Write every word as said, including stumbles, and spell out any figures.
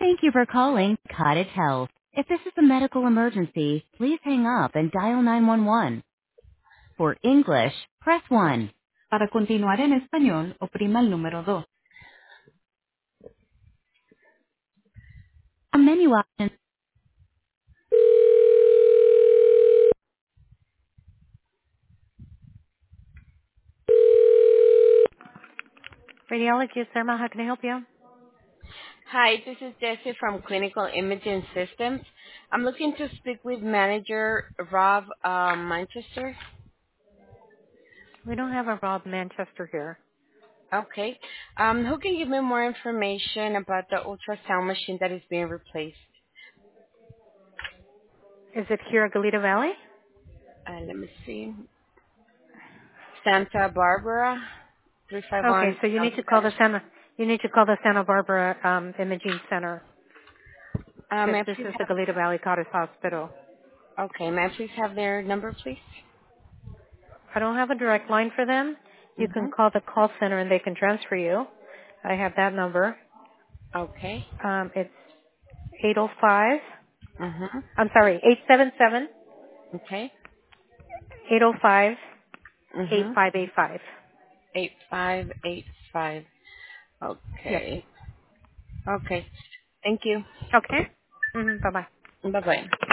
Thank you for calling Cottage Health. If this is a medical emergency, please hang up and dial nine one one. For English, press one. Para continuar en español, oprima el número dos. A menu option. Radiologist, Irma, how can I help you? Hi, this is Jessie from Clinical Imaging Systems. I'm looking to speak with manager Rob uh, Manchester. We don't have a Rob Manchester here. Okay. Um, who can give me more information about the ultrasound machine that is being replaced? Is it here at Goleta Valley? Uh, let me see. Santa Barbara, three five Okay, one so you South need to call the Spanish. Santa, you need to call the Santa Barbara um, Imaging Center Uh, because may I this please is the have, Goleta Valley Cottage Hospital. okay, may I please have their number, please? I don't have a direct line for them. You can Mm-hmm. call the call center and they can transfer you. I have that number. Okay. Um, it's eight oh five. Mm-hmm. I'm sorry, eight seven seven, Okay. eight oh five, eight Mm-hmm. five eight five. eight five eight five. Yes. Okay. Okay. Thank you. Okay. Mm-hmm. Bye-bye. Bye-bye.